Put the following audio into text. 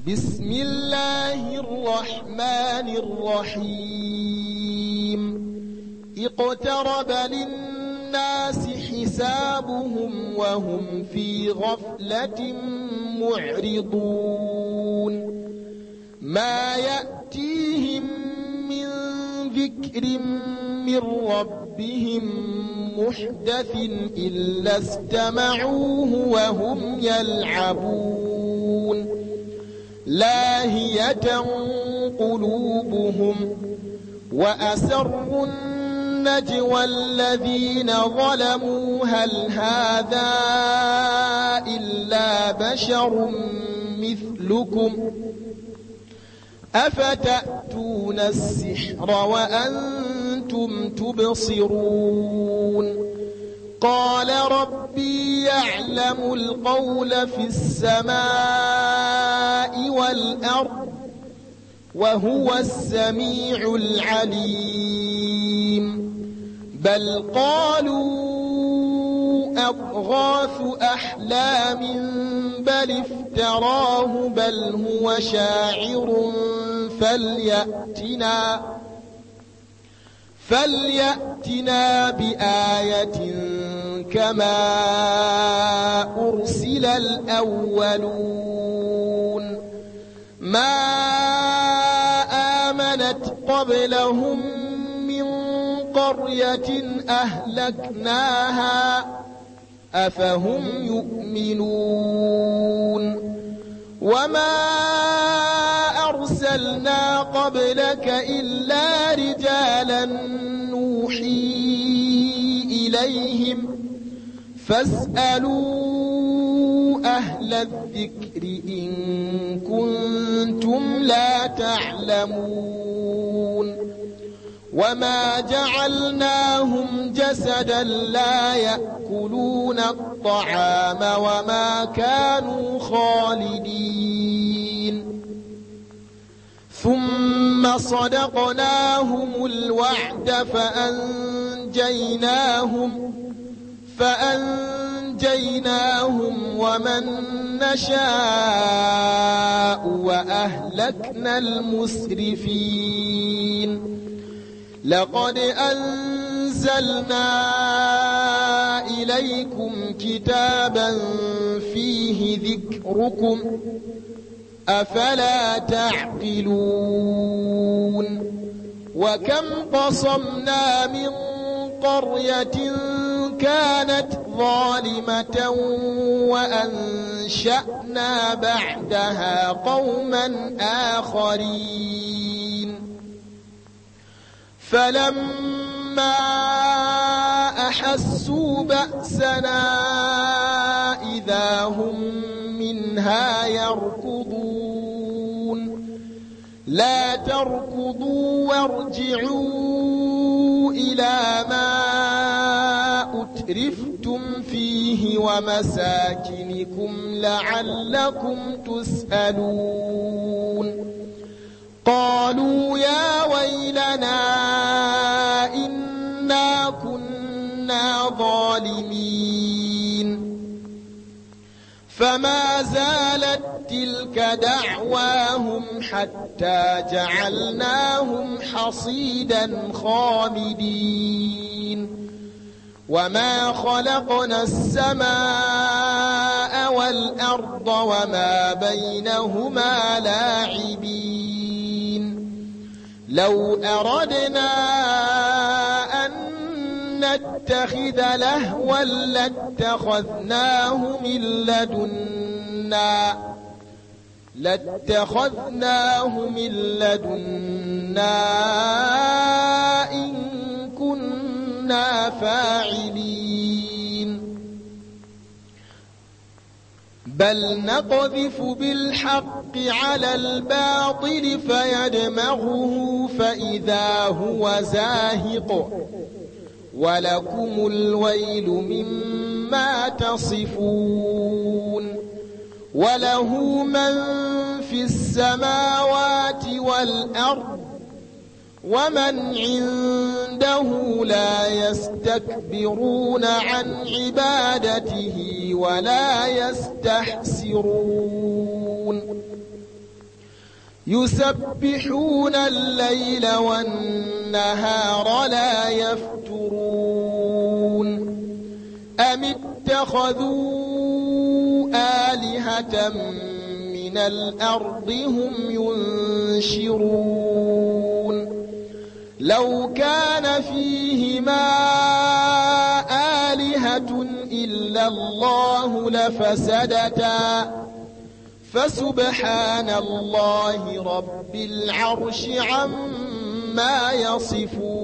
بسم الله الرحمن الرحيم اقترب للناس حسابهم وهم في غفلة معرضون ما يأتيهم من ذكر من ربهم محدث إلا استمعوه وهم يلعبون لاهية قلوبهم وأسروا النجوى الذين ظلموا هل هذا إلا بشر مثلكم أفتأتون السحر وأنتم تبصرون قال ربي يعلم القول في السماء والأرض وهو السميع العليم بل قالوا أضغاث أحلام بل افتراه بل هو شاعر فليأتنا بآية كما أرسل الأولون ما آمنت قبلهم من قرية أهلكناها أفهم يؤمنون وما أرسلنا قبلك إلا رجالا نوحي إليهم فاسألوا أهل الذكر إن كنتم لا تعلمون وما جعلناهم جسدا لا يأكلون الطعام وما كانوا خالدين ثم صدقناهم الوعد فأنجيناهم ومن نشاء وأهلكنا المسرفين لقد أنزلنا إليكم كتابا فيه ذكركم أفلا تعقلون وكم قصمنا من قرية كانت ظالمة وأنشأنا بعدها قوما آخرين فلما أحسوا بأسنا إذا هم منها يركضون لا تركضوا وارجعوا إلى ما أترفتم فيه ومساكنكم لعلكم تسألون قالوا يا ويلنا إنا كنا ظالمين فما زالت تلك دعواهم حتى جعلناهم حصيدا خامدين وما خلقنا السماء والأرض وما بينهما لاعبين لو أردنا أن نتخذ لهوا لاتخذناه من لدنا إن كنا فاعلين بل نقذف بالحق على الباطل فيدمغه فإذا هو زاهق ولكم الويل مما تصفون وله من في السماوات والأرض ومن عنده لا يستكبرون عن عبادته ولا يستحسرون يسبحون الليل والنهار لا يفترون أم اتخذوا آلهة من الأرض هم ينشرون لو كان فيهما آلهة إلا الله لفسدتا فسبحان الله رب العرش عما يصفون